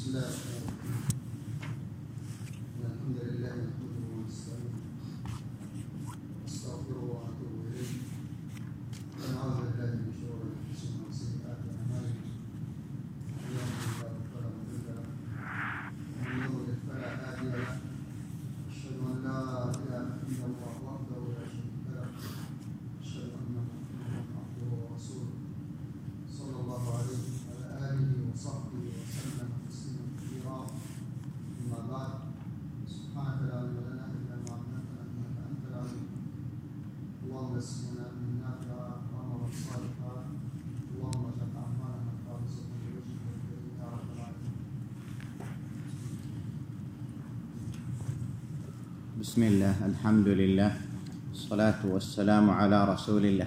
الله الحمد لله نحمده ونستعينه ونستغفره ونتوب اليه ونعوذ بالله من شرور انفسنا وسيئات اعمالنا من يهده الله فلا مضل له ومن يضلل فلا هادي له اشهد ان لا اله الا الله وحده لا شريك له اشهد ان محمدا عبده ورسوله صلى الله عليه وعلى اله وصحبه وسلم تسليما كثيرا اما بعد سبحانك لا علم لنا الا ما علمتنا انك انت العليم اللهم اسقنا من نافعا وامرا صالحا اللهم اجعل اعمالنا خالصه لوجهك الكريم يا رب العالمين. بسم الله، الحمد لله، الصلاة والسلام على رسول الله.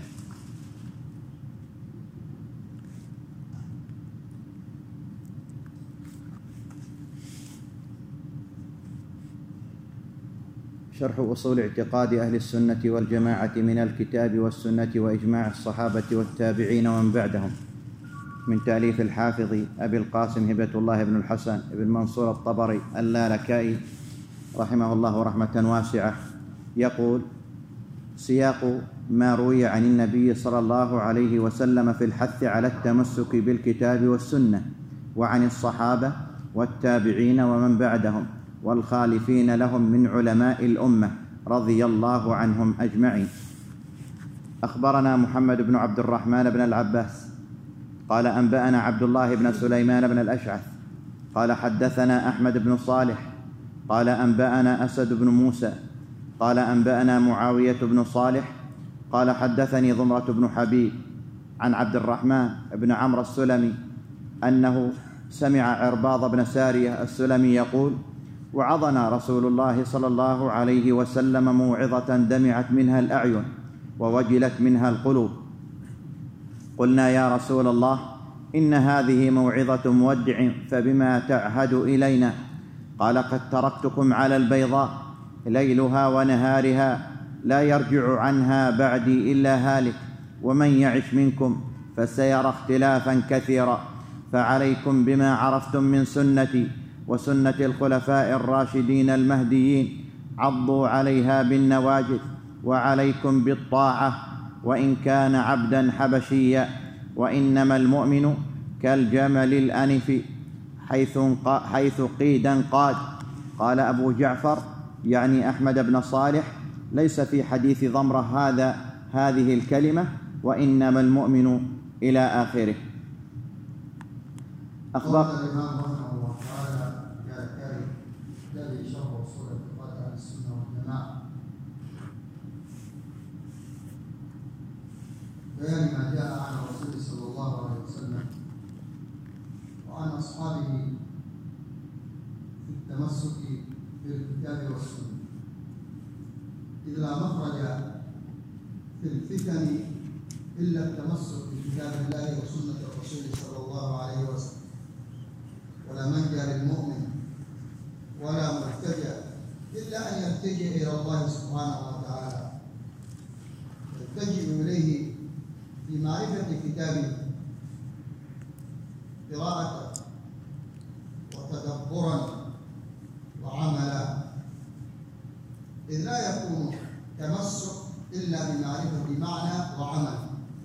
شرح أصول اعتقاد أهل السنة والجماعة من الكتاب والسنة وإجماع الصحابة والتابعين ومن بعدهم، من تأليف الحافظ أبي القاسم هبة الله بن الحسن بن منصور الطبري اللالكائي رحمه الله رحمة واسعة. يقول: سياق ما روي عن النبي صلى الله عليه وسلم في الحث على التمسك بالكتاب والسنة، وعن الصحابة والتابعين ومن بعدهم والخالفين لهم من علماء الأمة رضي الله عنهم أجمعين. أخبرنا محمد بن عبد الرحمن بن العباس قال: أنبأنا عبد الله بن سليمان بن الأشعث قال: حدثنا أحمد بن صالح قال: أنبأنا أسد بن موسى قال: أنبأنا معاوية بن صالح قال: حدثني ضمرة بن حبيب عن عبد الرحمن بن عمرو السلمي أنه سمع عرباض بن سارية السلمي يقول: وعظنا رسول الله صلى الله عليه وسلم موعظة دمعت منها الأعين ووجلت منها القلوب. قلنا: يا رسول الله، إن هذه موعظة مودع، فبما تعهد إلينا؟ قال: قد تركتكم على البيضاء ليلها ونهارها لا يرجع عنها بعدي إلا هالك، ومن يعش منكم فسيرى اختلافا كثيرا، فعليكم بما عرفتم من سنتي وسنة الخلفاء الراشدين المهديين، عضوا عليها بالنواجذ، وعليكم بالطاعة وإن كان عبدا حبشيا، وإنما المؤمن كالجمل الأنف حيث قيدا قاد. قال أبو جعفر يعني أحمد بن صالح: ليس في حديث ضمرة هذه الكلمة وإنما المؤمن إلى آخره. قال الإمام رحمه الله تعالى: يا الكريم الذي شرح أصول اعتقاد أهل السنة والجماعة، بيان ما جاء عن الرسول صلى الله عليه وسلم وعن أصحابه في التمسك بالكتاب والسنة، إذ لا مخرج في الفتن إلا التمسك بكتاب الله وسنة الرسول صلى الله عليه وسلم، ولا منجا للمؤمن ولا ملتجأ إلا أن يلتجئ إلى الله سبحانه وتعالى، يلتجئ إليه في معرفة كتابه قراءة وتدبرا وعملا، إذ لا يكون تمسك إلا بمعرفة معنى وعمل.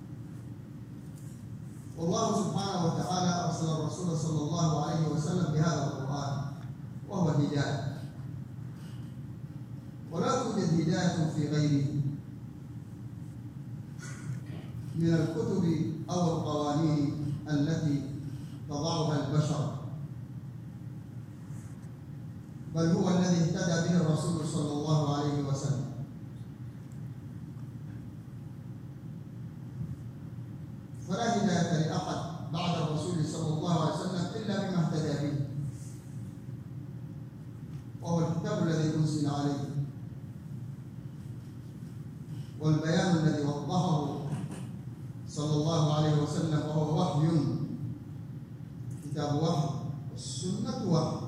والله سبحانه وتعالى أرسل الرسول صلى الله عليه وسلم بهذا القرآن وهو هداية، ولا توجد هداية في غيره من الكتب أو القوانين التي تضعها البشر، بل هو الذي اهتدى به الرسول صلى الله عليه وسلم. فلا هداية لأحد بعد الرسول صلى الله عليه وسلم إلا بما اهتدى به، وهو الكتاب الذي أنزل عليه والبيان الذي وضحه صلى الله عليه وسلم، وهو وحي، كتاب وحي والسنة وحي.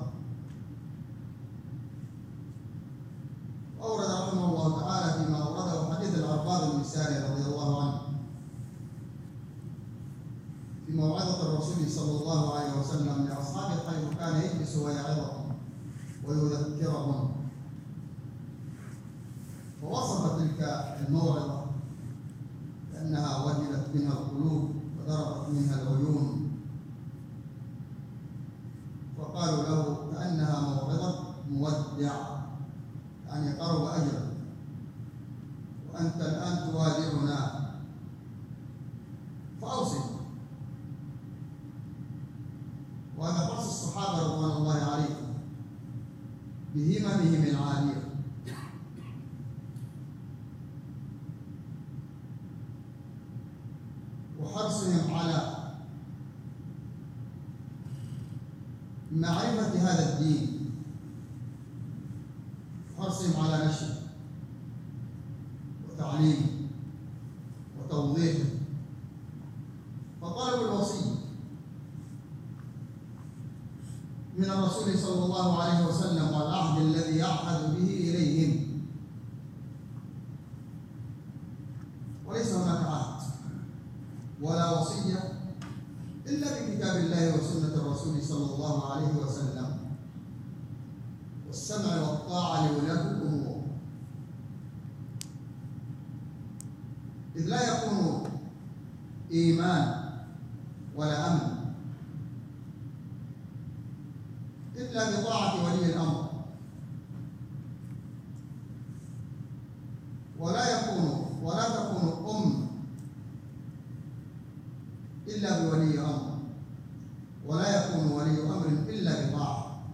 أورد رحمه الله تعالى فيما أورده حديث العرباض بن سارية رضي الله عنه في موعظة الرسول صلى الله عليه وسلم لأصحابه حيث كان يجلس ويذكرهم. فوصف تلك الموعظة كأنها وجلت منها القلوب وضربت منها العيون، وقالوا له كأنها موعظة مودع، يعني قرب أجرك وأنت الآن توادعنا فأوصل. وهذا حرص الصحابة رضوان الله عليهم بهممهم العالية، وحرصهم على معرفة هذا الدين، حرصهم على نشره وتعليمه وتوضيحه. فطلبوا الوصية من الرسول صلى الله عليه وسلم والعهد الذي يعهد به إليهم، وليس هناك عهد ولا وصية إلا بكتاب الله وسنة الرسول صلى الله عليه وسلم، والسمع والطاعة لولاة الأمور، إذ لا يكون إيمان ولا أمن إلا بطاعة ولي الأمر، ولا تكون إلا بولي أمر، ولا يكون ولي أمر إلا بطاعة.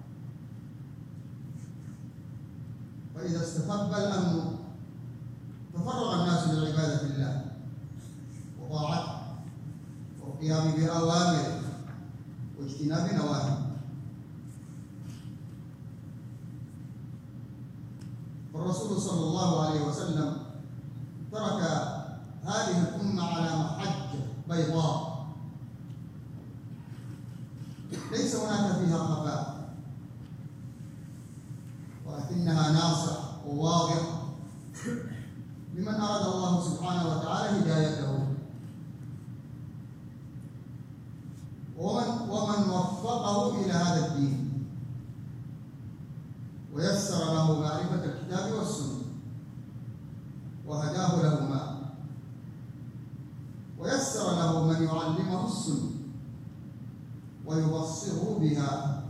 فإذا استخب الأمن تفرغ الناس لعبادة الله وطاعته والقيام بأوامره واجتناب نواهيه. فالرسول صلى الله عليه وسلم ترك هذه الأمة على محجة بيضاء ليس هناك فيها خفاء، ولكنها ناصعة وواضحة لمن أراد الله سبحانه وتعالى هدايته، ومن وفقه إلى هذا الدين ويسر له معرفة الكتاب والسنة وهداه لهما، ويسر له من يعلمه السنة ويبصره بها.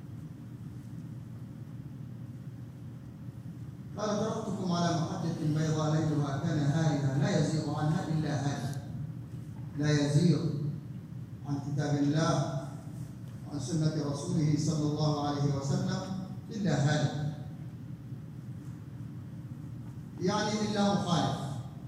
قال تركتكم على محجة بيضاء ليلها كنهارها لا يزيغ عنها إلا هالك، لا يزيغ عن كتاب الله وعن سنة رسوله صلى الله عليه وسلم إلا هالك، يعني إلا مخالف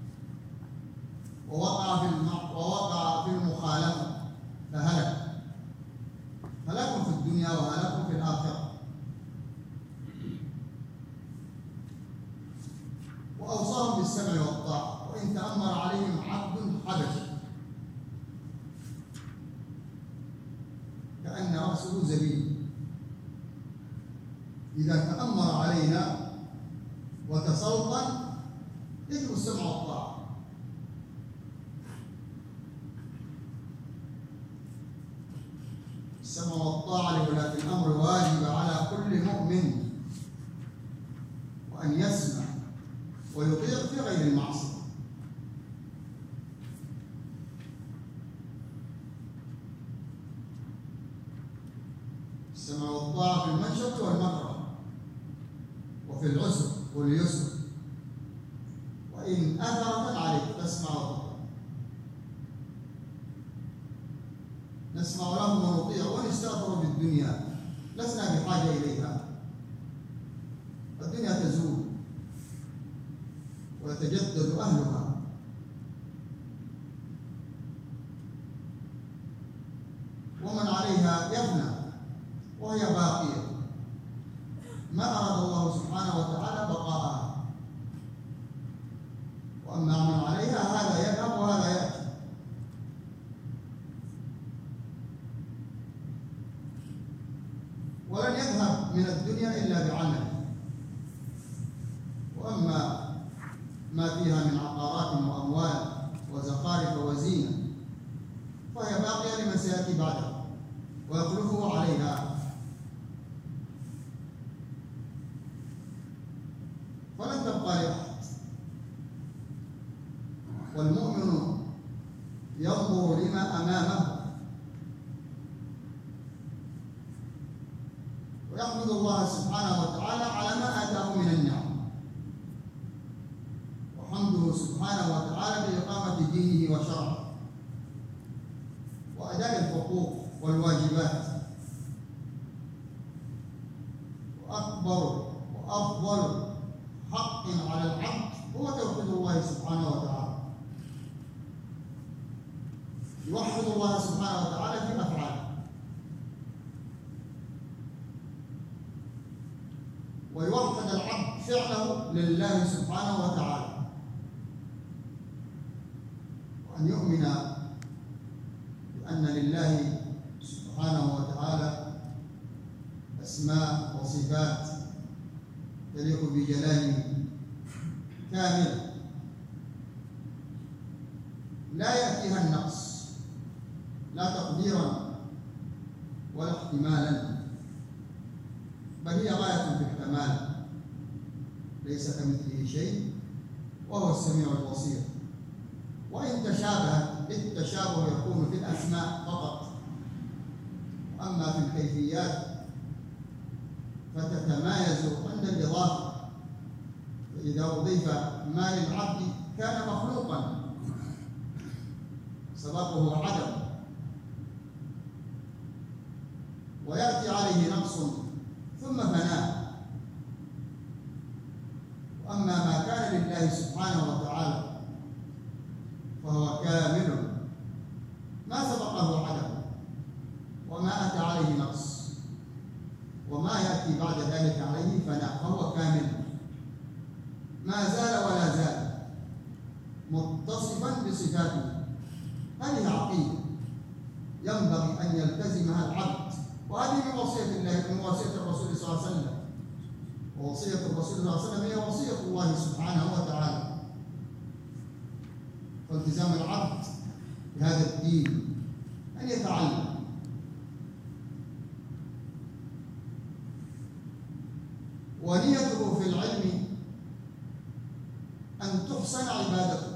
ووقع في المخالفة فهلك، هلاك في الدنيا وهلاك في الآخرة. وأوصاهم بالسمع والطاعة، وإن تأمر عليهم عبد حبشي كأن رأسه زبيب، إذا تأمر علينا وتسلطن يجب السمع والطاعة. السمع والطاعة لولاة الأمر واجب على كل مؤمن، وأن يسمع ويطيع في غير المعصية. السمع والطاعة في المنشط والمكره، وفي العسر واليسر، وإن أثرت عليك تسمع وتطيع. نسمع لهم ونطيع ونستغفر بالدنيا، لسنا بحاجة إليها. الدنيا تزول ويتجدد أهلها، ومن عليها يفنى وهي باقية، ما أراد الله سبحانه وتعالى بقاءها. وأما من عليها هذا يذهب وهذا يأتي. ولن يذهب من الدنيا إلا بعمل، وأما ما فيها من عقارات وأموال وزخارف وزينة فهي باقية لمن سيأتي بعده ويخلفه عليها. يبقى لأحد. والمؤمن ينظر لما أمامه ويحمد الله سبحانه وتعالى على ما آتاه من النعم، وحمده سبحانه وتعالى بإقامة دينه وشرعه وأداء الحقوق والواجبات. وأكبر وأفضل حق على العبد هو توحيد الله سبحانه وتعالى. يوحد الله سبحانه وتعالى في أفعاله، ويوحد العبد فعله لله سبحانه وتعالى، وأن يؤمن بأن لله سبحانه وتعالى أسماء وصفات تليق بجلاله كاملة لا يأتيها النقص، لا تقديرا ولا احتمالا، بل هي غاية في الكمال، ليس كمثله شيء وهو السميع البصير. وإن تشابهت التشابه يكون في الأسماء فقط، أما في الكيفيات فتتمايز عند الإضافة. فإذا أضيف ما للعبد كان مخلوقا سبقه عدم، ويأتي عليه نقص ثم فناء. وأما ما كان لله سبحانه وتعالى فهو كامل ما سبقه عدم وما أتى عليه نقص، وما يأتي بعد ذلك عليه فناء، فهو كامل ما زال ولا زال متصفا بصفاته. هذه عقيدة ينبغي أن يلتزمها العبد، وهذه من وصية الله، من وصية الرسول صلى الله عليه وسلم. ووصية الرسول صلى الله عليه وسلم هي وصية الله سبحانه وتعالى. فالتزام العبد بهذا الدين أن يتعلم ونيته في العلم أن تحسن عبادته،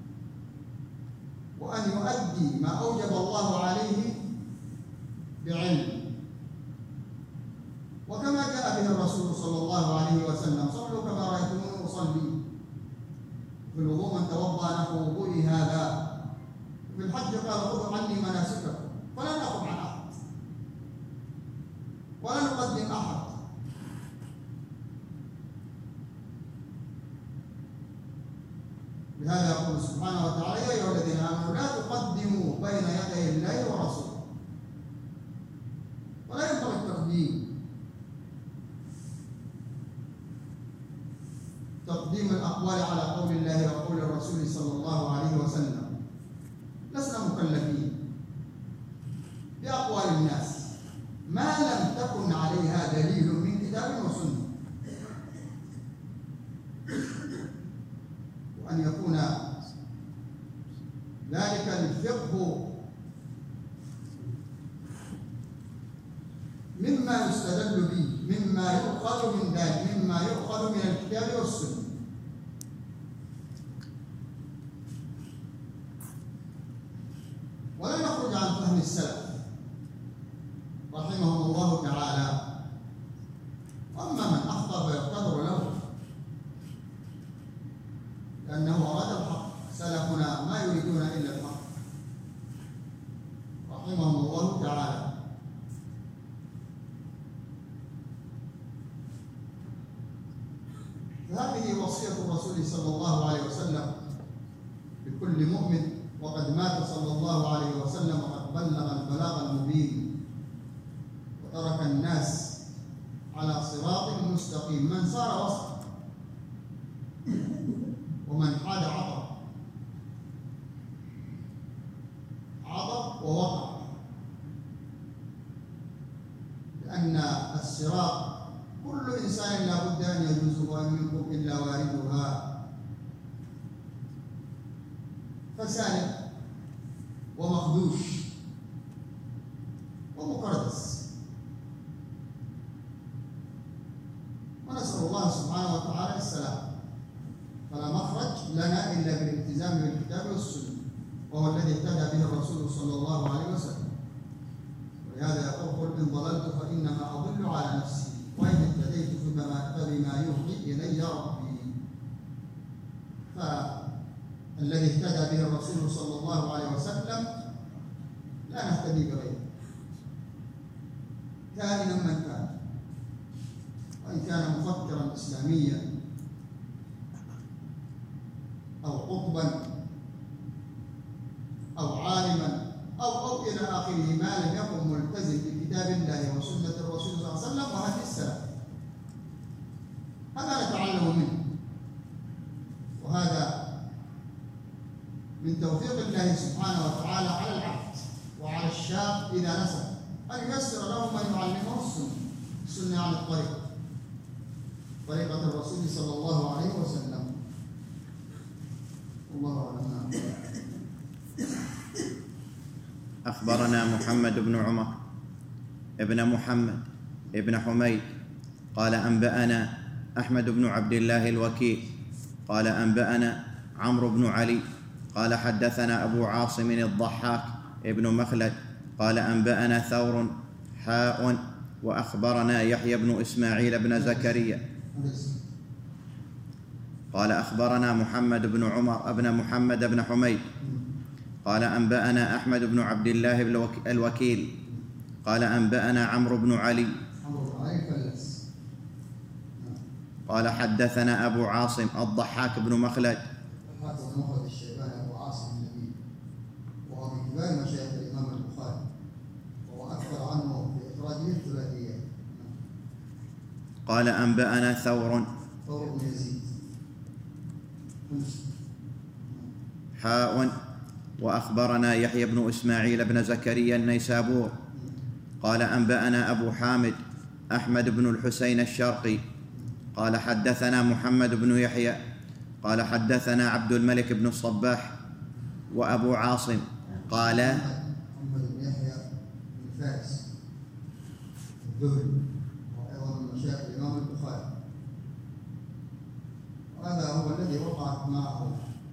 وأن يؤدي ما أوجب الله عليه بعلم. وكما جاء به الرسول صلى الله عليه وسلم: صلوا كما رأيتموني أصلي. في الوضوء: من توضأ نحو وضوئي هذا. في الحج قال: خذوا عني مناسككم. فلا نأخذ عن أحد ولا نقدم أحد. لهذا يقول سبحانه وتعالى: يا أيها الذين آمنوا لا تقدموا بين يدي الله ورسوله. ولا ينبغي تقديم الأقوال على قول الله وقول الرسول صلى الله عليه وسلم. لسنا مكلفين بأقوال الناس ما لم تكن عليها دليل من كتاب وسنة، وأن يكون ذلك الفقه مما يستدل به، مما يؤخذ من ذلك، مما يؤخذ من الكتاب والسنة. ولا نخرج عن فهم السلف رحمهم الله تعالى. واما من اخطا فيقتدر له، لانه اراد الحق. سلفنا ما يريدون الا الحق رحمهم الله تعالى. هذه وصية الرسول صلى الله عليه وسلم لكل مؤمن، وقد مات صلى الله عليه وسلم وقد بلغ البلاغ المبين وترك الناس على صراط مستقيم. من سار وسط ومن حاد عطب ووقع، لأن الصراط كل إنسان لا بد أن يجوزه وإن منكم إلا واردها، فسالك ومخدوش ومقردس. ونسأل الله سبحانه وتعالى السلام. فلا مخرج لنا إلا بالالتزام بالكتاب والسنة، وهو الذي اهتدى به الرسول صلى الله عليه وسلم. ولهذا يقول: قل إن ضللت فإنما أضل على نفسي وإن اهتديت فبما يوحي إلي ربي. فالذي اهتدى به الرسول صلى الله عليه وسلم لا نهتدي بغيره كائنا من كان، وإن كان مفكرا إسلاميا أو قطبا أو عالما أو إلى آخره، ما لم يكن ملتزم بكتاب الله وسنة الرسول صلى الله عليه وسلم وهدي السلف. هذا نتعلم منه، وهذا من توفيق الله سبحانه وتعالى على العبد وعلى الشاب إذا نسب أن ييسر له من يعلمه السنة عن طريقة الرسول صلى الله عليه وسلم. الله أعلم. أخبرنا محمد بن عمر ابن محمد ابن حميد قال أنبأنا أحمد بن عبد الله الوكيل قال أنبأنا عمرو بن علي قال حدثنا أبو عاصم الضحاك ابن مخلد قال أنبأنا ثور حاء وأخبرنا يحيى بن إسماعيل بن زكريا قال أخبرنا محمد بن عمر ابن محمد بن حميد قال أنبأنا أحمد بن عبد الله الوكيل قال أنبأنا عمرو بن علي قال حدثنا أبو عاصم الضحاك بن مخلد الشيباني أبو عاصم النبي، وهو من كبار مشايخ الإمام البخاري، وهو أكثر عنه في إخراجه الثلاثيات. قال أنبأنا ثور بن يزيد حاء وأخبرنا يحيى بن إسماعيل بن زكريا النيسابور قال أنبأنا أبو حامد أحمد بن الحسين الشرقي قال حدثنا محمد بن يحيى قال حدثنا عبد الملك بن الصباح وأبو عاصم قال محمد بن يحيى بن فارس الذهلي، وأيضا من مشايخ الإمام البخاري، وهذا هو الذي وقعت معه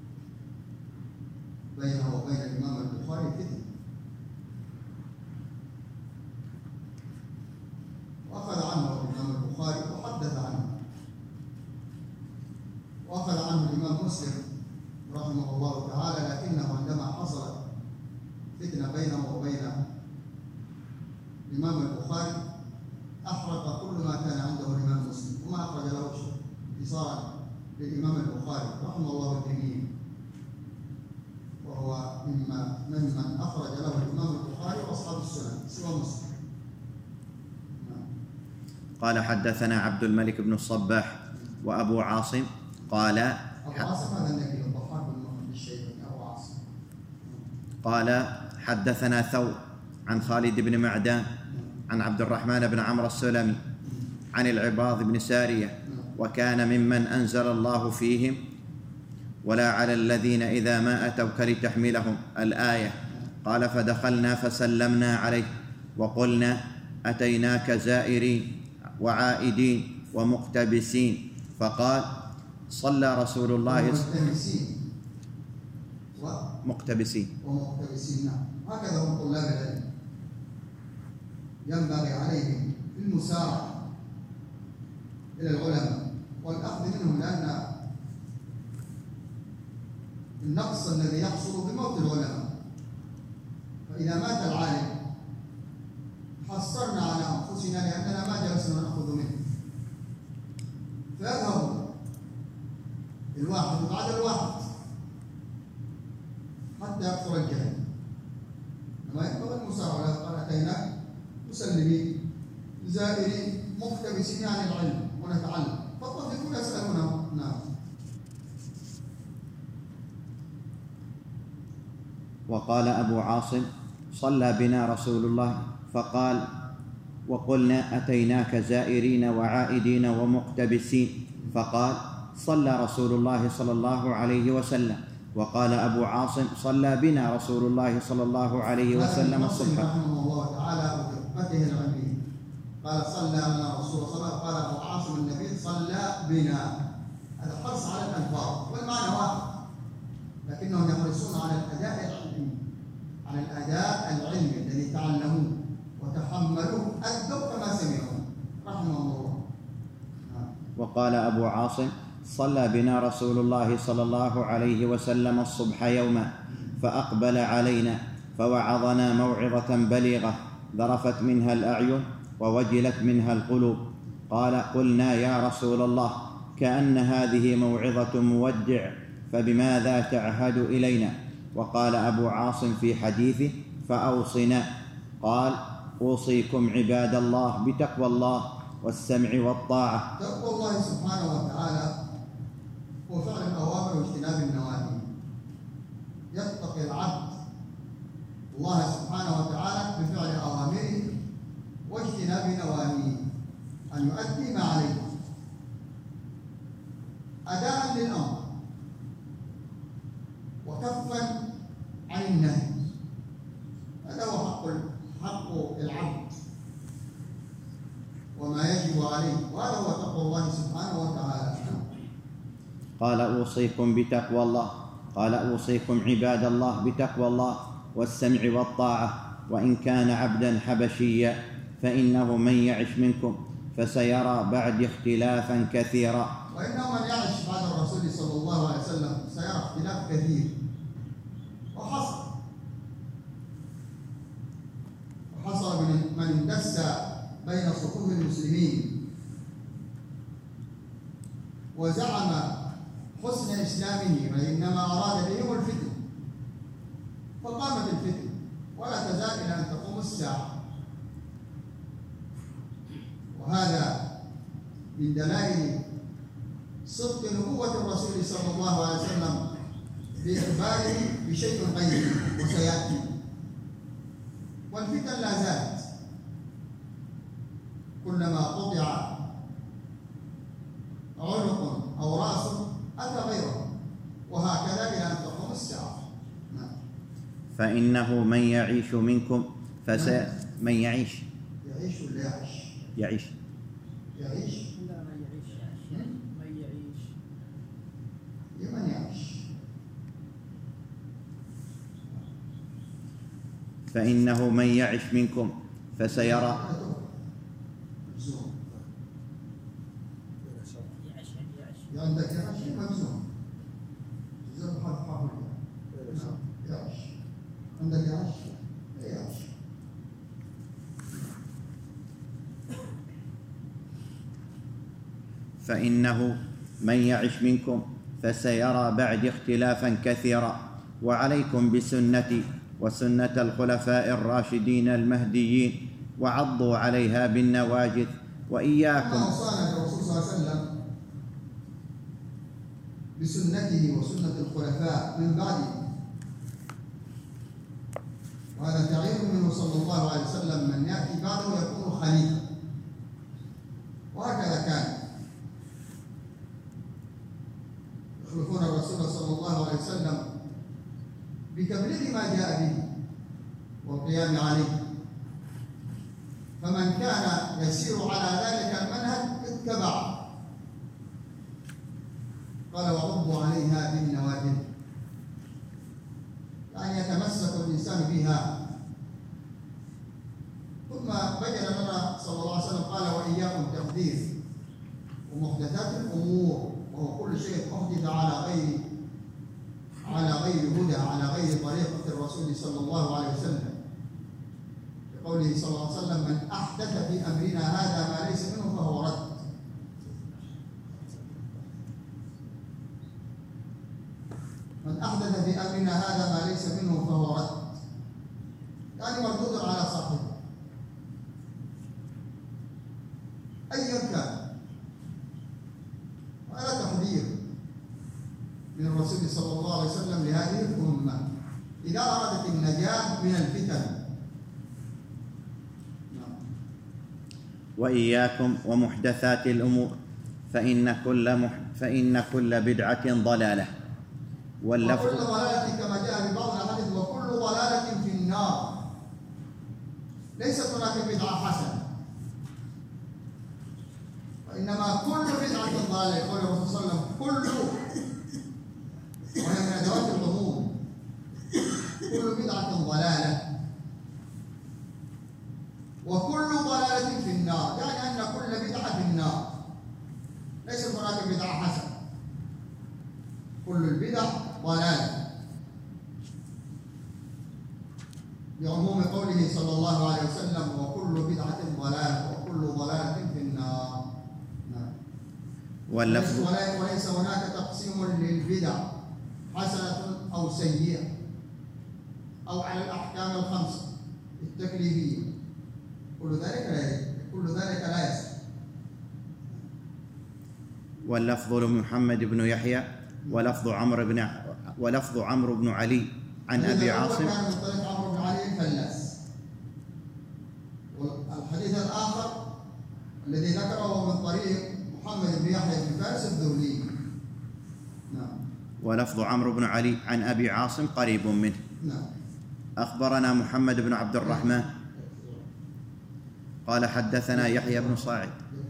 بينه وبين الإمام البخاري فتنة، وأخذ عنه الإمام البخاري وحدث عنه، وأخذ عنه الإمام مسلم رحمه الله تعالى، لكنه عندما حصلت فتنة بينه وبين الإمام البخاري أحرق كل ما كان عنده الإمام مسلم وما أخرج له شيء انتصارا للإمام البخاري رحمه الله الجميع، وهو ممن أخرج له الإمام البخاري وأصحاب السنن سوى مسلم. قال حدثنا عبد الملك بن الصباح وأبو عاصم قال أبو عاصم هذا النبي الضحاك بن الشيباني أبو عاصم قال حدثنا ثور عن خالد بن معدان عن عبد الرحمن بن عمرو السلمي عن العباض بن سارية وكان ممن أنزل الله فيهم ولا على الذين إذا ما أتوك لتحملهم الآية قال فدخلنا فسلمنا عليه وقلنا أتيناك زائرين وعائدين ومقتبسين فقال صلى رسول الله مقتبسين نعم، هكذا هم طلاب العلم، ينبغي عليهم المسارعة إلى العلماء والأخذ منهم، لأن النقص الذي يحصل بموت العلماء، فإذا مات العالم حصرنا على أنفسنا لأننا ما جلسنا نأخذ منه، فيذهب الواحد بعد الواحد حتى يكثر الجهل. لما ينبغي المسارعة، قال أتيناك مسلمين زائرين مقتبسين عن العلم ونتعلم، فالطفل يسألونه. نعم. وقال أبو عاصم صلى بنا رسول الله فقال وقلنا أتيناك زائرين وعائدين ومقتبسين فقال صلى رسول الله صلى الله عليه وسلم. وقال أبو عاصم صلى بنا رسول الله صلى الله عليه وسلم الصبح. رحمه الله تعالى وفقته العلمية قال صلى لنا رسول الله، قال أبو عاصم النبي صلى بنا، هذا حرص على الألفاظ والمعنى واحد، لكنهم يحرصون على الأداء العلمي، على الأداء العلمي الذي تعلموه وتحملوه أدوا كما سمعوا رحمهم الله. وقال أبو عاصم: صلى بنا رسول الله صلى الله عليه وسلم الصبح يوما فأقبل علينا فوعظنا موعظة بليغة ذرفت منها الأعين ووجلت منها القلوب. قال: قلنا يا رسول الله كأن هذه موعظة مودع، فبماذا تعهد إلينا؟ وقال أبو عاصم في حديثه: فأوصنا. قال: أوصيكم عباد الله بتقوى الله والسمع والطاعة. تقوى الله سبحانه وتعالى هو فعل الأوامر واجتناب النواهي. يتقي العبد الله سبحانه وتعالى بفعل أوامره واجتناب نواهيه، أن يؤدي ما عليه أداء للأمر وكفا عن النهي. هذا هو حق العبد وما يجب عليه، وهذا هو تقوى الله سبحانه وتعالى. قال: أوصيكم بتقوى الله. قال: أوصيكم عباد الله بتقوى الله والسمع والطاعة، وإن كان عبدا حبشيا فإنه من يعش منكم فسيرى بعد اختلافا كثيرا. وإنه من يعش بعد الرسول صلى الله عليه وسلم سيرى اختلاف كثير، وحصل من اندس بين صفوف المسلمين وزعم حسن إسلامه وإنما أراد بهم الفتن، فقامت الفتن ولا تزال إلى أن تقوم الساعة. وهذا من دلائل صدق نبوة الرسول صلى الله عليه وسلم بإخباره بشيء غيب وسيأتي، والفتن لا زالت، كلما قطع عنق أو رأس أتى غيره، وهكذا إلى أن تقوم الساعة. فإنه من يعيش منكم من يعيش ولا يعيش؟ يعيش يعيش؟ لا، من يعيش. من يعيش. لمن يعيش؟ فإنه من يعش منكم فسيرى. عندك يعش مجزوم، جزم حرف حرف يعش. عندك يعش؟ يعش. فإنه من يعش منكم فسيرى بعد اختلافا كثيرا، وعليكم بسنتي وسنة الخلفاء الراشدين المهديين، وعضوا عليها بالنواجذ. وإياكم. أوصانا الرسول صلى الله عليه وسلم بسنته وسنة الخلفاء من بعده، وهذا تعيين منه صلى الله عليه وسلم من يأتي بعده يكون خليفة، وهكذا كان يخلفون الرسول صلى الله عليه وسلم بتبليغ ما جاء به والقيام عليه، فمن كان يسير على ذلك المنهج اتبع. قال: وعضوا عليها بالنواجذ، يعني يتمسك الإنسان بها. ثم بين لنا صلى الله عليه وسلم قال: وإياكم تحذير ومحدثات الأمور، وهو كل شيء أحدث على غير هدى، على غير طريقة الرسول صلى الله عليه وسلم، لقوله صلى الله عليه وسلم: من أحدث في أمرنا هذا ما ليس منه فهو رد. من أحدث في أمرنا هذا ما ليس منه فهو رد، يعني مردود على صاحبه أيا كان. وهذا تحذير من الرسول صلى الله عليه وسلم لهذه الأمة إذا أرادت النجاة من الفتن. وإياكم ومحدثات الأمور فإن كل بدعة ضلالة. وكل ضلالة كما جاء في بعض الأحاديث: وكل ضلالة في النار. ليست هناك بدعة حسنة، وإنما كل بدعة ضالة، يقول الرسول صلى الله عليه وسلم كل، وهي من أدوات العموم، كل بدعة ضلالة وكل ضلالة في النار، يعني أن كل بدعة في النار، ليس هناك بدعة حسنة، كل البدع ضلالة بعموم قوله صلى الله عليه وسلم وكل بدعة ضلالة وكل ضلالة في النار. وليس هناك تقسيم للبدع حسنة أو سيئة أو على الأحكام الخمسة التكليفية، كل ذلك لا يصح. واللفظ لمحمد بن يحيى ولفظ عمرو بن علي عن أبي عاصم كان من طريق عمرو بن علي الفلاس، والحديث الآخر الذي ذكره من طريق محمد بن يحيى بن فارس الذهلي. نعم. ولفظ عمرو بن علي عن أبي عاصم قريب منه. نعم. أخبرنا محمد بن عبد الرحمن قال حدثنا يحيى بن صاعد